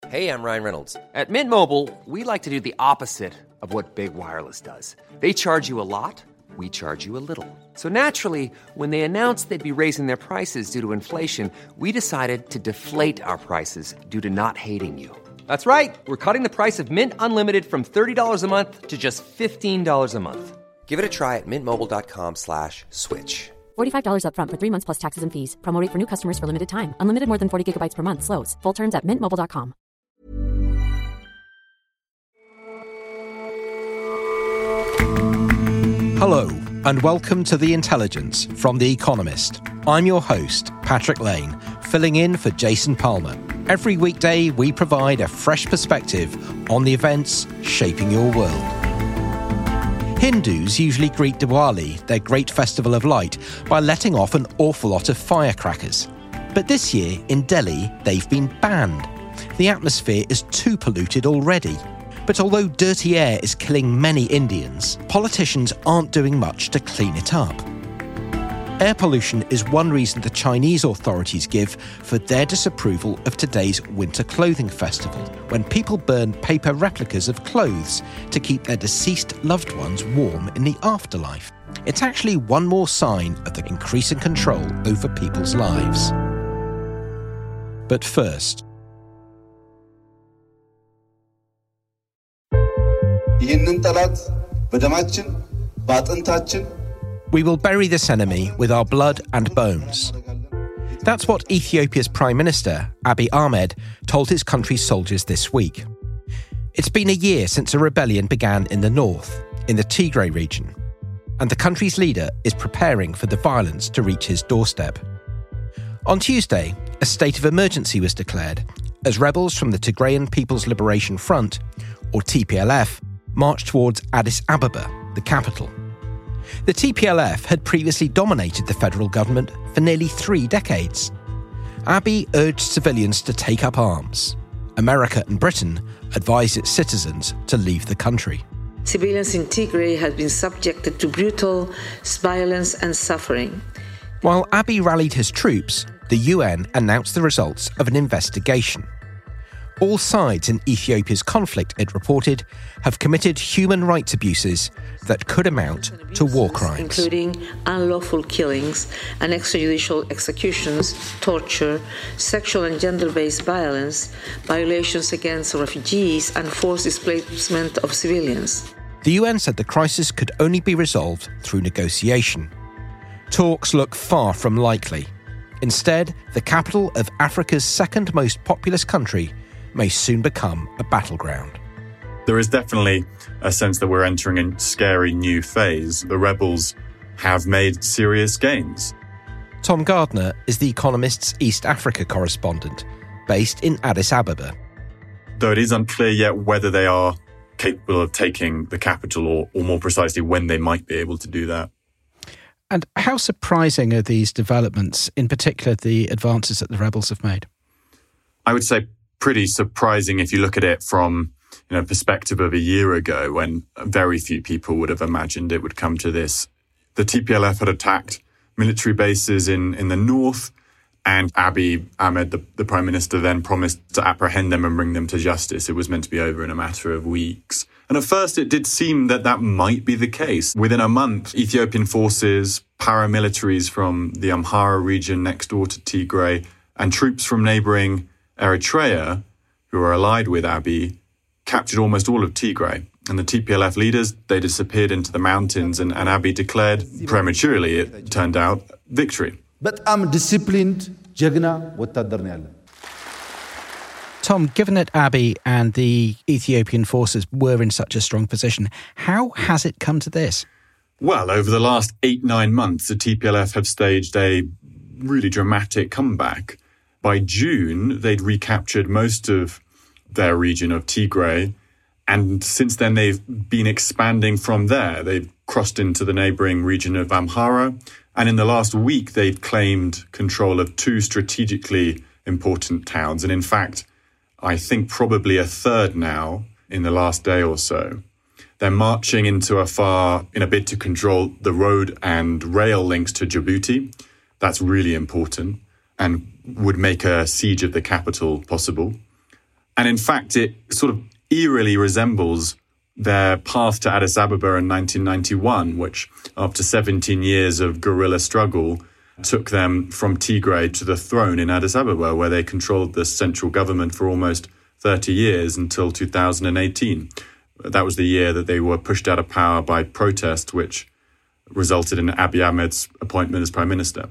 Hey, I'm Ryan Reynolds. At Mint Mobile, we like to do the opposite of what Big Wireless does. They charge you a lot, we charge you a little. So naturally, when they announced they'd be raising their prices due to inflation, we decided to deflate our prices due to not hating you. That's right. We're cutting the price of Mint Unlimited from $30 a month to just $15 a month. Give it a try at mintmobile.com/switch. $45 up front for 3 months plus taxes and fees. Promo rate for new customers for limited time. Unlimited more than 40 gigabytes per month. Slows full terms at mintmobile.com. Hello, and welcome to The Intelligence from The Economist. I'm your host, Patrick Lane, filling in for Jason Palmer. Every weekday, we provide a fresh perspective on the events shaping your world. Hindus usually greet Diwali, their great festival of light, by letting off an awful lot of firecrackers. But this year, in Delhi, they've been banned. The atmosphere is too polluted already. But although dirty air is killing many Indians, politicians aren't doing much to clean it up. Air pollution is one reason the Chinese authorities give for their disapproval of today's Winter Clothing Festival, when people burn paper replicas of clothes to keep their deceased loved ones warm in the afterlife. It's actually one more sign of the increasing control over people's lives. But first, we will bury this enemy with our blood and bones. That's what Ethiopia's Prime Minister, Abiy Ahmed, told his country's soldiers this week. It's been a year since a rebellion began in the north, in the Tigray region, and the country's leader is preparing for the violence to reach his doorstep. On Tuesday, a state of emergency was declared as rebels from the Tigrayan People's Liberation Front, or TPLF, marched towards Addis Ababa, the capital. The TPLF had previously dominated the federal government for nearly 3 decades. Abiy urged civilians to take up arms. America and Britain advised its citizens to leave the country. Civilians in Tigray have been subjected to brutal violence and suffering. While Abiy rallied his troops, the UN announced the results of an investigation. All sides in Ethiopia's conflict, it reported, have committed human rights abuses that could amount to war crimes, including unlawful killings and extrajudicial executions, torture, sexual and gender-based violence, violations against refugees, and forced displacement of civilians. The UN said the crisis could only be resolved through negotiation. Talks look far from likely. Instead, the capital of Africa's second most populous country may soon become a battleground. There is definitely a sense that we're entering a scary new phase. The rebels have made serious gains. Tom Gardner is The Economist's East Africa correspondent, based in Addis Ababa. Though it is unclear yet whether they are capable of taking the capital or more precisely when they might be able to do that. And how surprising are these developments, in particular the advances that the rebels have made? I would say pretty surprising if you look at it from perspective of a year ago, when very few people would have imagined it would come to this. The TPLF had attacked military bases in the north, and Abiy Ahmed, the Prime Minister, then promised to apprehend them and bring them to justice. It was meant to be over in a matter of weeks. And at first it did seem that might be the case. Within a month, Ethiopian forces, paramilitaries from the Amhara region next door to Tigray, and troops from neighbouring Eritrea, who are allied with Abiy, captured almost all of Tigray. And the TPLF leaders, they disappeared into the mountains, and Abiy declared, prematurely it turned out, victory. I'm disciplined, jagna, wattadar ne yalan. Tom, given that Abiy and the Ethiopian forces were in such a strong position, how has it come to this? Well, over the last 8-9 months, the TPLF have staged a really dramatic comeback. By June, they'd recaptured most of their region of Tigray, and since then they've been expanding from there. They've crossed into the neighbouring region of Amhara, and in the last week they've claimed control of 2 strategically important towns, and in fact, I think probably a third now in the last day or so. They're marching into Afar in a bid to control the road and rail links to Djibouti. That's really important and would make a siege of the capital possible. And in fact, it sort of eerily resembles their path to Addis Ababa in 1991, which, after 17 years of guerrilla struggle, took them from Tigray to the throne in Addis Ababa, where they controlled the central government for almost 30 years until 2018. That was the year that they were pushed out of power by protest, which resulted in Abiy Ahmed's appointment as prime minister.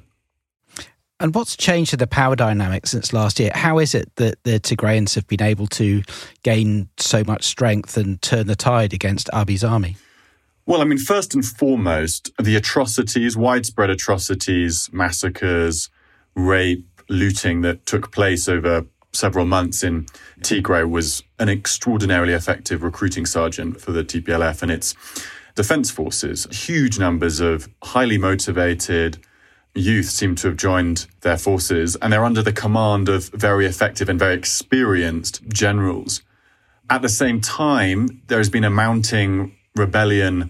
And what's changed in the power dynamic since last year? How is it that the Tigrayans have been able to gain so much strength and turn the tide against Abiy's army? Well, I mean, first and foremost, the atrocities, widespread atrocities, massacres, rape, looting that took place over several months in Tigray was an extraordinarily effective recruiting sergeant for the TPLF and its defense forces. Huge numbers of highly motivated youth seem to have joined their forces, and they're under the command of very effective and very experienced generals. At the same time, there's been a mounting rebellion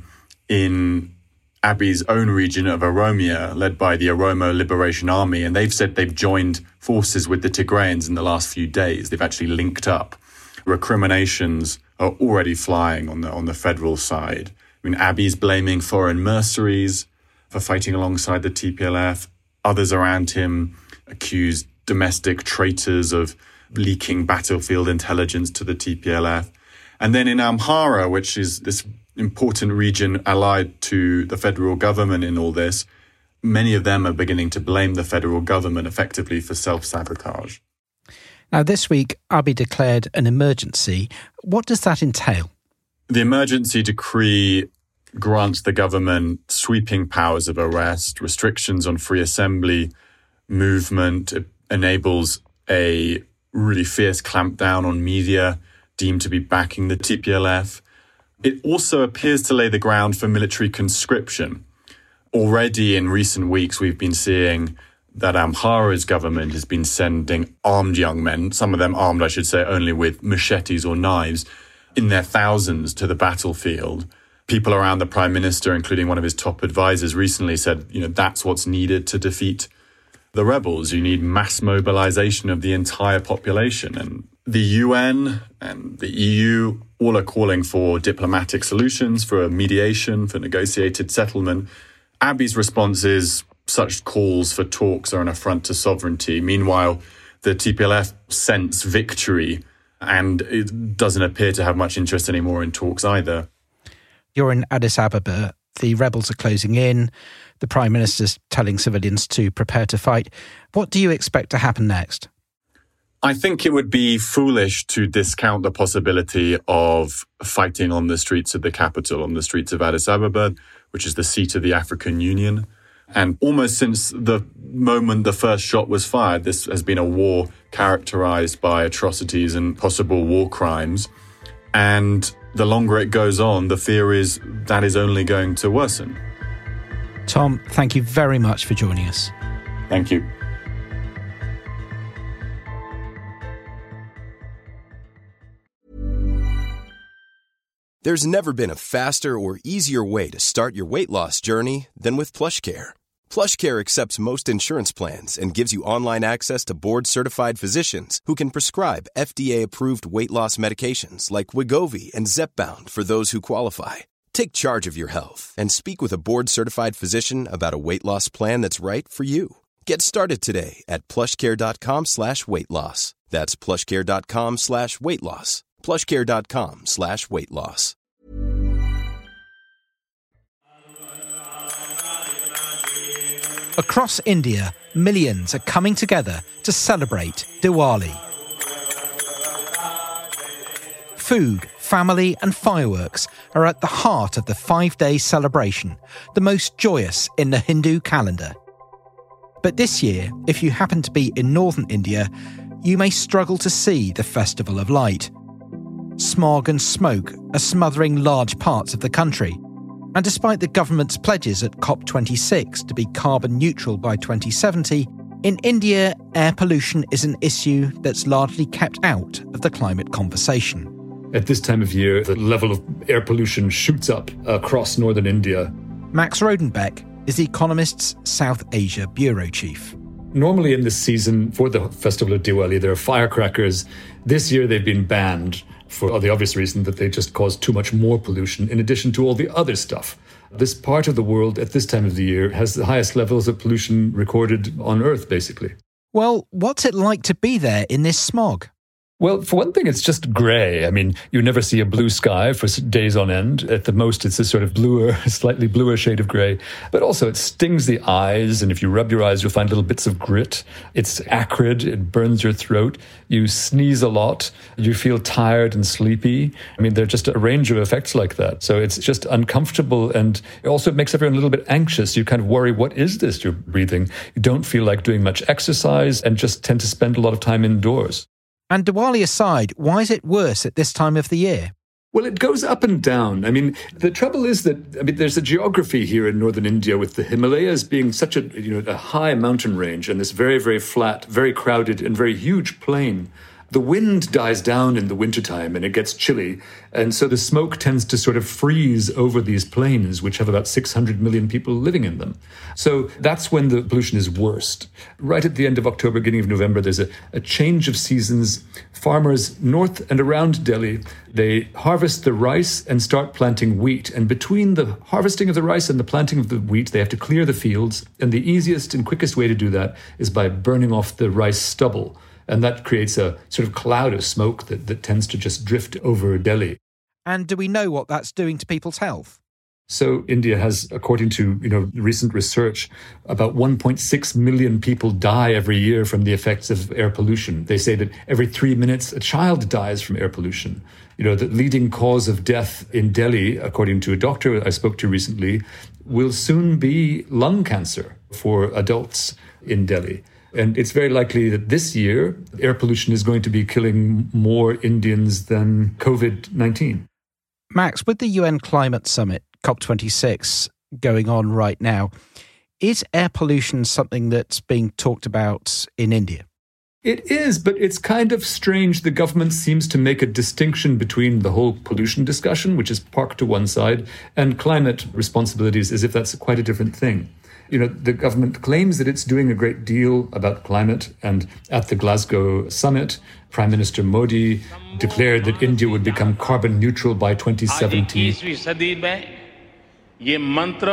in Abiy's own region of Oromia, led by the Oromo Liberation Army, and they've said they've joined forces with the Tigrayans in the last few days. They've actually linked up. Recriminations are already flying on the federal side. I mean, Abiy's blaming foreign mercenaries for fighting alongside the TPLF. Others around him accuse domestic traitors of leaking battlefield intelligence to the TPLF. And then in Amhara, which is this important region allied to the federal government in all this, many of them are beginning to blame the federal government effectively for self-sabotage. Now, this week, Abiy declared an emergency. What does that entail? The emergency decree grants the government sweeping powers of arrest, restrictions on free assembly, movement. It enables a really fierce clampdown on media deemed to be backing the TPLF. It also appears to lay the ground for military conscription. Already in recent weeks, we've been seeing that Amhara's government has been sending armed young men, some of them armed, I should say, only with machetes or knives, in their thousands to the battlefield. People around the prime minister, including one of his top advisors, recently said, that's what's needed to defeat the rebels. You need mass mobilization of the entire population. And the UN and the EU all are calling for diplomatic solutions, for a mediation, for negotiated settlement. Abiy's response is such calls for talks are an affront to sovereignty. Meanwhile, the TPLF sense victory, and it doesn't appear to have much interest anymore in talks either. You're in Addis Ababa. The rebels are closing in. The Prime Minister's telling civilians to prepare to fight. What do you expect to happen next? I think it would be foolish to discount the possibility of fighting on the streets of the capital, on the streets of Addis Ababa, which is the seat of the African Union. And almost since the moment the first shot was fired, this has been a war characterized by atrocities and possible war crimes. And the longer it goes on, the fear is that is only going to worsen. Tom, thank you very much for joining us. Thank you. There's never been a faster or easier way to start your weight loss journey than with PlushCare. PlushCare accepts most insurance plans and gives you online access to board-certified physicians who can prescribe FDA-approved weight loss medications like Wegovy and Zepbound for those who qualify. Take charge of your health and speak with a board-certified physician about a weight loss plan that's right for you. Get started today at plushcare.com/weight loss. That's plushcare.com/weight loss. plushcare.com/weight loss. Across India, millions are coming together to celebrate Diwali. Food, family and fireworks are at the heart of the 5-day celebration, the most joyous in the Hindu calendar. But this year, if you happen to be in northern India, you may struggle to see the Festival of Light. Smog and smoke are smothering large parts of the country. And despite the government's pledges at COP26 to be carbon neutral by 2070, in India, air pollution is an issue that's largely kept out of the climate conversation. At this time of year, the level of air pollution shoots up across northern India. Max Rodenbeck is The Economist's South Asia bureau chief. Normally in this season for the Festival of Diwali, there are firecrackers This year they've been banned for the obvious reason that they just cause too much more pollution in addition to all the other stuff. This part of the world at this time of the year has the highest levels of pollution recorded on Earth, basically. Well, what's it like to be there in this smog? Well, for one thing, it's just grey. I mean, you never see a blue sky for days on end. At the most, it's a sort of bluer, slightly bluer shade of grey. But also, it stings the eyes, and if you rub your eyes, you'll find little bits of grit. It's acrid, it burns your throat. You sneeze a lot. You feel tired and sleepy. I mean, there are just a range of effects like that. So it's just uncomfortable, and it also makes everyone a little bit anxious. You kind of worry, what is this you're breathing? You don't feel like doing much exercise and just tend to spend a lot of time indoors. And Diwali aside, why is it worse at this time of the year? Well, it goes up and down. I mean, the trouble is that, there's a geography here in northern India with the Himalayas being such a high mountain range and this very, very flat, very crowded and very huge plain. The wind dies down in the wintertime and it gets chilly. And so the smoke tends to sort of freeze over these plains, which have about 600 million people living in them. So that's when the pollution is worst. Right at the end of October, beginning of November, there's a change of seasons. Farmers north and around Delhi, they harvest the rice and start planting wheat. And between the harvesting of the rice and the planting of the wheat, they have to clear the fields. And the easiest and quickest way to do that is by burning off the rice stubble. And that creates a sort of cloud of smoke that tends to just drift over Delhi. And do we know what that's doing to people's health? So India has, according to recent research, about 1.6 million people die every year from the effects of air pollution. They say that every 3 minutes a child dies from air pollution. The leading cause of death in Delhi, according to a doctor I spoke to recently, will soon be lung cancer for adults in Delhi. And it's very likely that this year, air pollution is going to be killing more Indians than COVID-19. Max, with the UN Climate Summit, COP26, going on right now, is air pollution something that's being talked about in India? It is, but it's kind of strange. The government seems to make a distinction between the whole pollution discussion, which is parked to one side, and climate responsibilities as if that's quite a different thing. The government claims that it's doing a great deal about climate, and at the Glasgow summit, Prime Minister Modi declared that India would become carbon neutral by 2070. He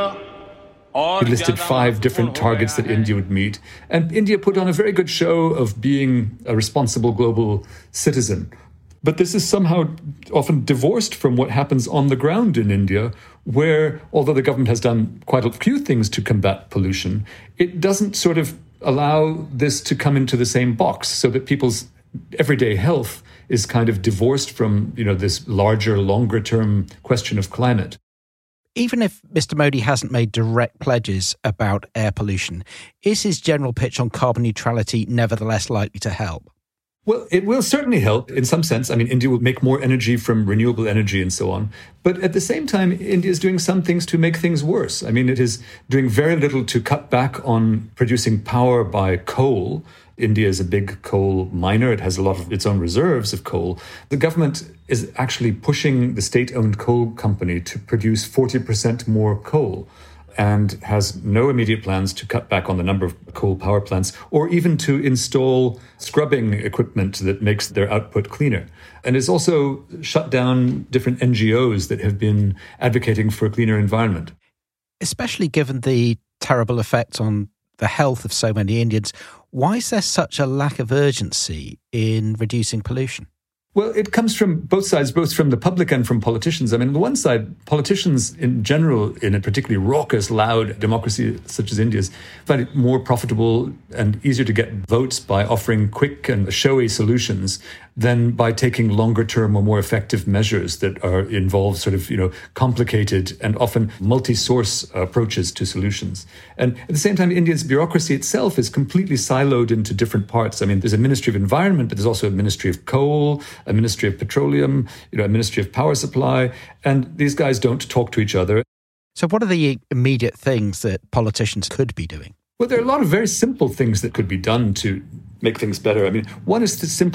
listed 5 different targets that India would meet, and India put on a very good show of being a responsible global citizen. But this is somehow often divorced from what happens on the ground in India, where, although the government has done quite a few things to combat pollution, it doesn't sort of allow this to come into the same box so that people's everyday health is kind of divorced from, this larger, longer-term question of climate. Even if Mr. Modi hasn't made direct pledges about air pollution, is his general pitch on carbon neutrality nevertheless likely to help? Well, it will certainly help in some sense. India will make more energy from renewable energy and so on. But at the same time, India is doing some things to make things worse. It is doing very little to cut back on producing power by coal. India is a big coal miner. It has a lot of its own reserves of coal. The government is actually pushing the state-owned coal company to produce 40% more coal, and has no immediate plans to cut back on the number of coal power plants or even to install scrubbing equipment that makes their output cleaner. And it's also shut down different NGOs that have been advocating for a cleaner environment. Especially given the terrible effect on the health of so many Indians, why is there such a lack of urgency in reducing pollution? Well, it comes from both sides, both from the public and from politicians. On the one side, politicians in general, in a particularly raucous, loud democracy such as India's, find it more profitable and easier to get votes by offering quick and showy solutions than by taking longer-term or more effective measures that involve complicated and often multi-source approaches to solutions. And at the same time, India's bureaucracy itself is completely siloed into different parts. There's a Ministry of Environment, but there's also a Ministry of Coal, a Ministry of Petroleum, a Ministry of Power Supply, and these guys don't talk to each other. So what are the immediate things that politicians could be doing? Well, there are a lot of very simple things that could be done to make things better. One is to simply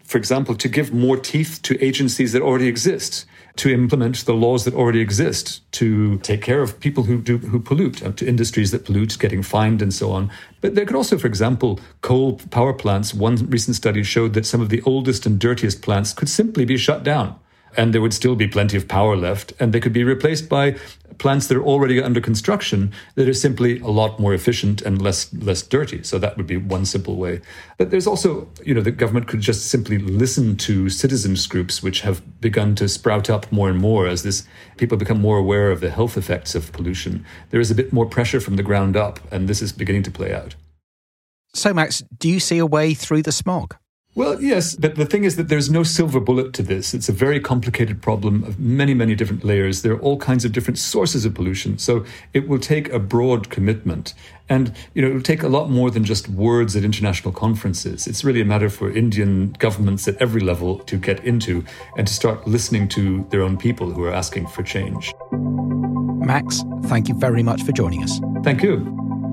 for example, to give more teeth to agencies that already exist, to implement the laws that already exist, to take care of people who pollute, to industries that pollute, getting fined and so on. But there could also, for example, coal power plants. One recent study showed that some of the oldest and dirtiest plants could simply be shut down, and there would still be plenty of power left, and they could be replaced by plants that are already under construction that are simply a lot more efficient and less dirty. So that would be one simple way. But there's also, the government could just simply listen to citizens groups, which have begun to sprout up more and more as people become more aware of the health effects of pollution. There is a bit more pressure from the ground up, and this is beginning to play out. So, Max, do you see a way through the smog? Well, yes, but the thing is that there's no silver bullet to this. It's a very complicated problem of many, many different layers. There are all kinds of different sources of pollution. So it will take a broad commitment. And, it will take a lot more than just words at international conferences. It's really a matter for Indian governments at every level to get into and to start listening to their own people who are asking for change. Max, thank you very much for joining us. Thank you.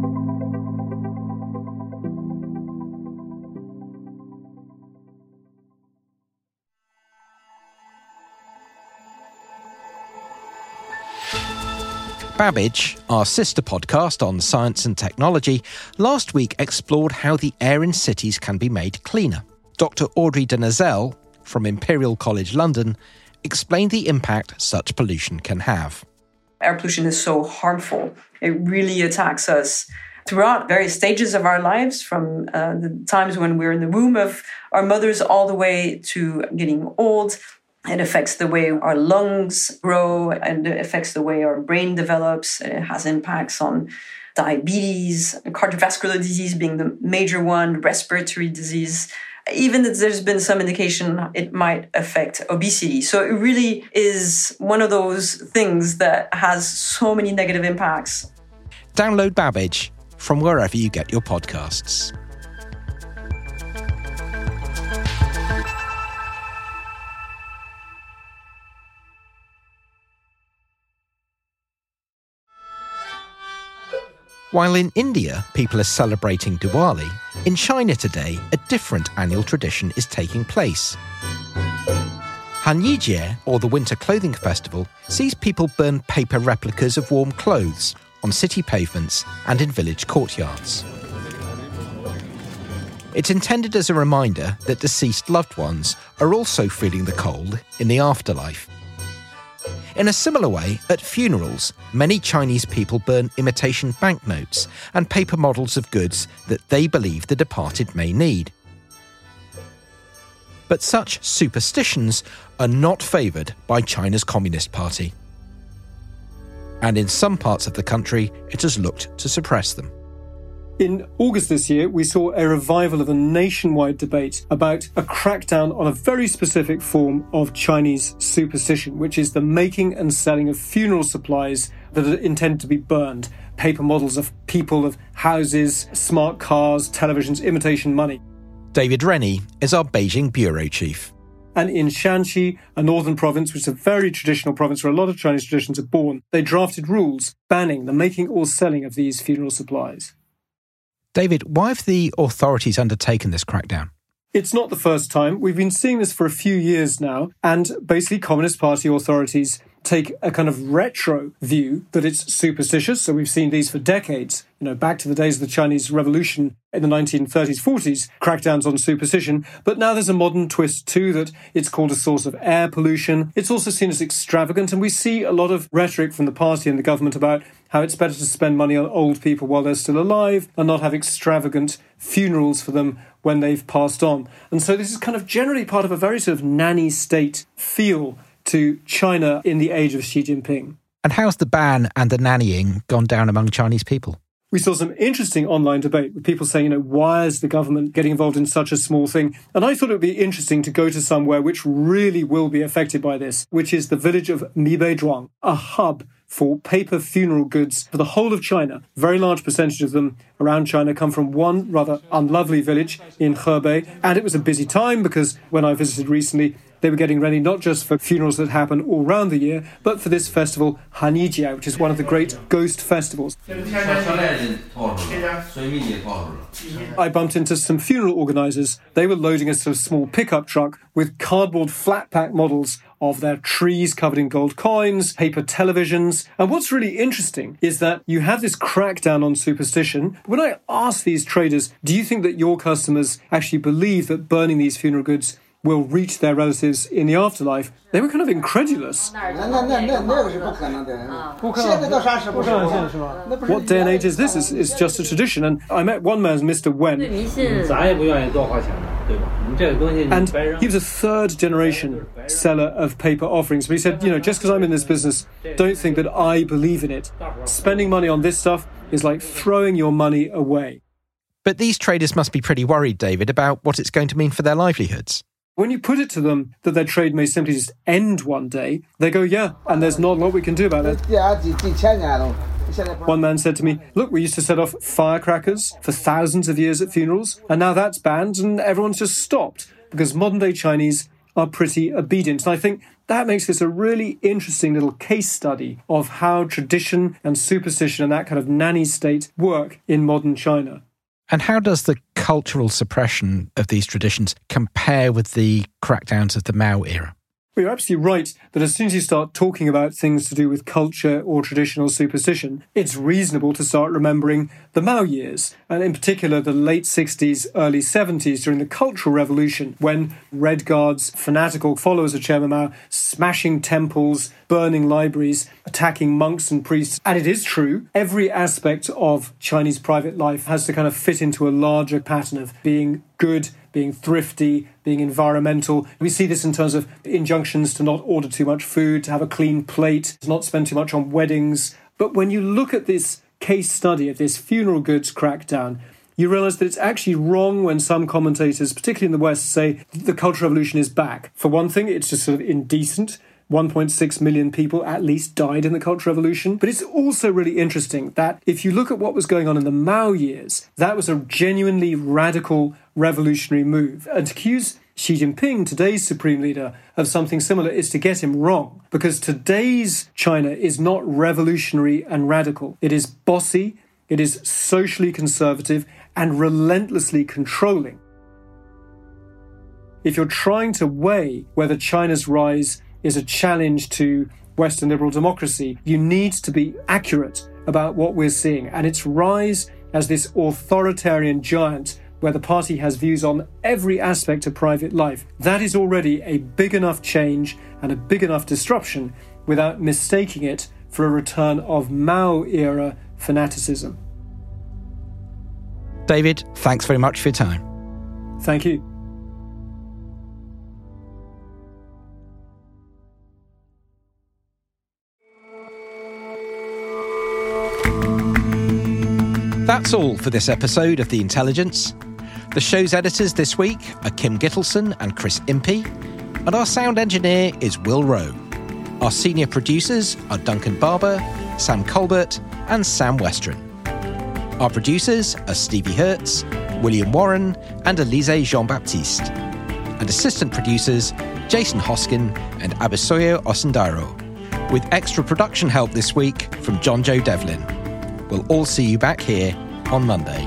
Babbage, our sister podcast on science and technology, last week explored how the air in cities can be made cleaner. Dr. Audrey Denezel, from Imperial College London, explained the impact such pollution can have. Air pollution is so harmful. It really attacks us throughout various stages of our lives, from the times when we're in the womb of our mothers all the way to getting old. It affects the way our lungs grow, and it affects the way our brain develops. It has impacts on diabetes, cardiovascular disease being the major one, respiratory disease. Even if there's been some indication it might affect obesity. So it really is one of those things that has so many negative impacts. Download Babbage from wherever you get your podcasts. While in India, people are celebrating Diwali, in China today, a different annual tradition is taking place. Hanyijie, or the Winter Clothing Festival, sees people burn paper replicas of warm clothes on city pavements and in village courtyards. It's intended as a reminder that deceased loved ones are also feeling the cold in the afterlife. In a similar way, at funerals, many Chinese people burn imitation banknotes and paper models of goods that they believe the departed may need. But such superstitions are not favoured by China's Communist Party. And in some parts of the country, it has looked to suppress them. In August this year, we saw a revival of a nationwide debate about a crackdown on a very specific form of Chinese superstition, which is the making and selling of funeral supplies that are intended to be burned. Paper models of people, of houses, smart cars, televisions, imitation money. David Rennie is our Beijing bureau chief. And in Shanxi, a northern province, which is a very traditional province where a lot of Chinese traditions are born, they drafted rules banning the making or selling of these funeral supplies. David, why have the authorities undertaken this crackdown? It's not the first time. We've been seeing this for a few years now, and basically Communist Party authorities take a kind of retro view that it's superstitious. So we've seen these for decades, back to the days of the Chinese Revolution in the 1930s, 40s, crackdowns on superstition. But now there's a modern twist too, that it's called a source of air pollution. It's also seen as extravagant, and we see a lot of rhetoric from the party and the government about how it's better to spend money on old people while they're still alive and not have extravagant funerals for them when they've passed on. And so this is kind of generally part of a very sort of nanny state feel to China in the age of Xi Jinping. And how's the ban and the nannying gone down among Chinese people? We saw some interesting online debate with people saying, why is the government getting involved in such a small thing? And I thought it would be interesting to go to somewhere which really will be affected by this, which is the village of Mibezhuang, a hub for paper funeral goods for the whole of China. A very large percentage of them around China come from one rather unlovely village in Hebei. And it was a busy time because when I visited recently, they were getting ready not just for funerals that happen all round the year, but for this festival, Hanijia, which is one of the great ghost festivals. I bumped into some funeral organisers. They were loading a sort of small pickup truck with cardboard flat-pack models of their trees covered in gold coins, paper televisions. And what's really interesting is that you have this crackdown on superstition. When I asked these traders, do you think that your customers actually believe that burning these funeral goods will reach their relatives in the afterlife, they were kind of incredulous. What day and age is this? It's just a tradition. And I met one man, Mr. Wen. And he was a third-generation seller of paper offerings. But he said, just because I'm in this business, don't think that I believe in it. Spending money on this stuff is like throwing your money away. But these traders must be pretty worried, David, about what it's going to mean for their livelihoods. When you put it to them that their trade may simply just end one day, they go, yeah, and there's not a lot we can do about it. One man said to me, look, we used to set off firecrackers for thousands of years at funerals, and now that's banned and everyone's just stopped because modern-day Chinese are pretty obedient. And I think that makes this a really interesting little case study of how tradition and superstition and that kind of nanny state work in modern China. And how does the cultural suppression of these traditions compare with the crackdowns of the Mao era? Well, you're absolutely right that as soon as you start talking about things to do with culture or traditional superstition, it's reasonable to start remembering the Mao years, and in particular the late 60s, early 70s during the Cultural Revolution, when Red Guards, fanatical followers of Chairman Mao, smashing temples, burning libraries, attacking monks and priests. And it is true, every aspect of Chinese private life has to kind of fit into a larger pattern of being good, being thrifty, being environmental. We see this in terms of injunctions to not order too much food, to have a clean plate, to not spend too much on weddings. But when you look at this case study of this funeral goods crackdown, you realise that it's actually wrong when some commentators, particularly in the West, say the Cultural Revolution is back. For one thing, it's just sort of indecent. 1.6 million people at least died in the Cultural Revolution. But it's also really interesting that if you look at what was going on in the Mao years, that was a genuinely radical revolutionary move. And to accuse Xi Jinping, today's supreme leader, of something similar is to get him wrong. Because today's China is not revolutionary and radical. It is bossy, it is socially conservative, and relentlessly controlling. If you're trying to weigh whether China's rise is a challenge to Western liberal democracy, you need to be accurate about what we're seeing. And its rise as this authoritarian giant where the party has views on every aspect of private life, that is already a big enough change and a big enough disruption without mistaking it for a return of Mao-era fanaticism. David, thanks very much for your time. Thank you. That's all for this episode of The Intelligence. The show's editors this week are Kim Gittleson and Chris Impey, and our sound engineer is Will Rowe. Our senior producers are Duncan Barber, Sam Colbert, and Sam Westron. Our producers are Stevie Hertz, William Warren, and Elise Jean-Baptiste. And assistant producers Jason Hoskin and Abisoyo Osundairo, with extra production help this week from John Joe Devlin. We'll all see you back here on Monday.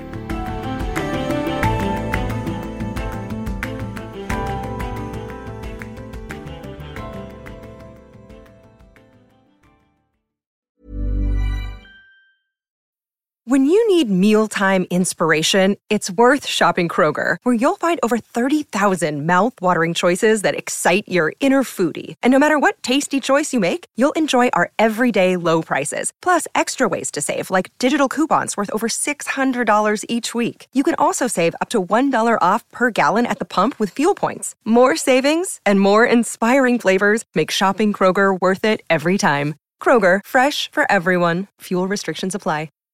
When you need mealtime inspiration, it's worth shopping Kroger, where you'll find over 30,000 mouth-watering choices that excite your inner foodie. And no matter what tasty choice you make, you'll enjoy our everyday low prices, plus extra ways to save, like digital coupons worth over $600 each week. You can also save up to $1 off per gallon at the pump with fuel points. More savings and more inspiring flavors make shopping Kroger worth it every time. Kroger, fresh for everyone. Fuel restrictions apply.